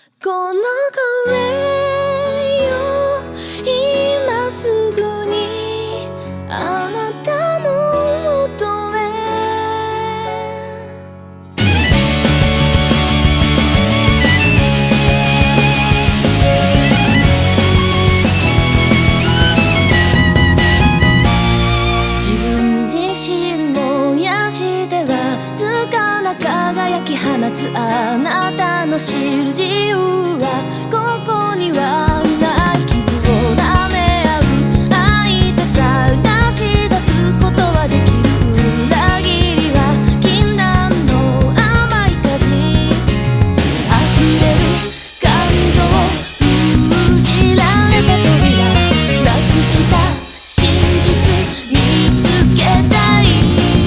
この声よ今すぐにあなたのもとへ自分自身燃やしてわずかな輝き放つあなたの知る自由はここにはない傷を舐め合う相手探し出すことはできる裏切りは禁断の甘い果実溢れる感情封じられた扉なくした真実見つけたい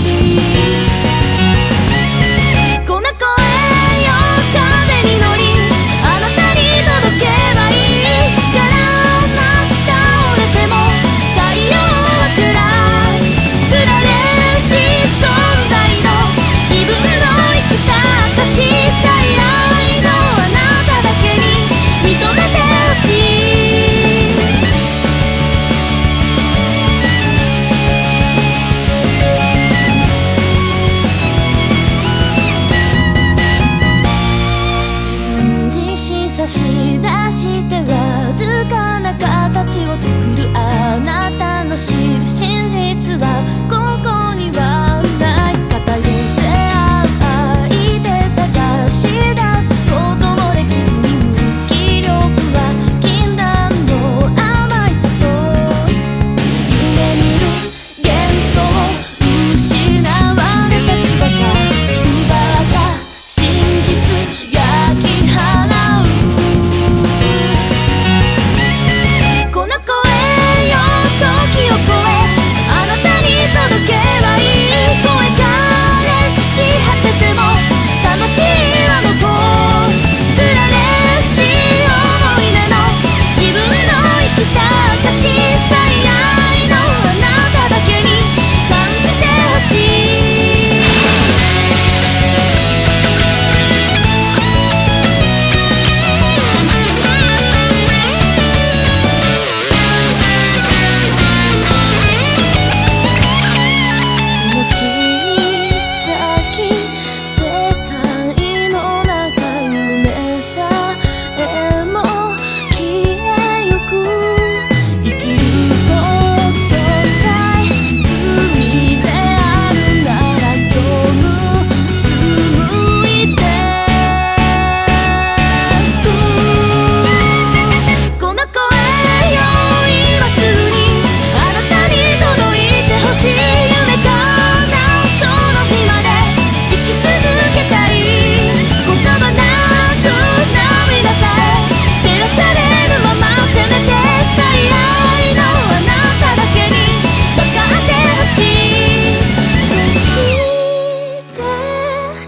この声よ風に乗りあなたに届けばいい力なく倒れても太陽は照らす作られし存在の自分の生きた証最愛のあなただけに認めてほしい差し出してわずかな形を作るあなたの知る真実はここにはない肩寄せ合う相手探し出すこともできずに無気力は禁断の甘い誘い夢見る幻想失われた翼奪った真実焼き払うこの声よ時を超えあなたに届けばいい声かれ朽ち果てても魂は残る作られし思い出の自分の生きた証最愛のあなただけに感じてほしい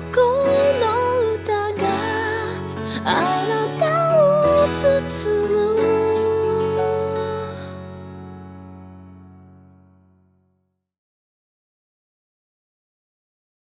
あなたを包む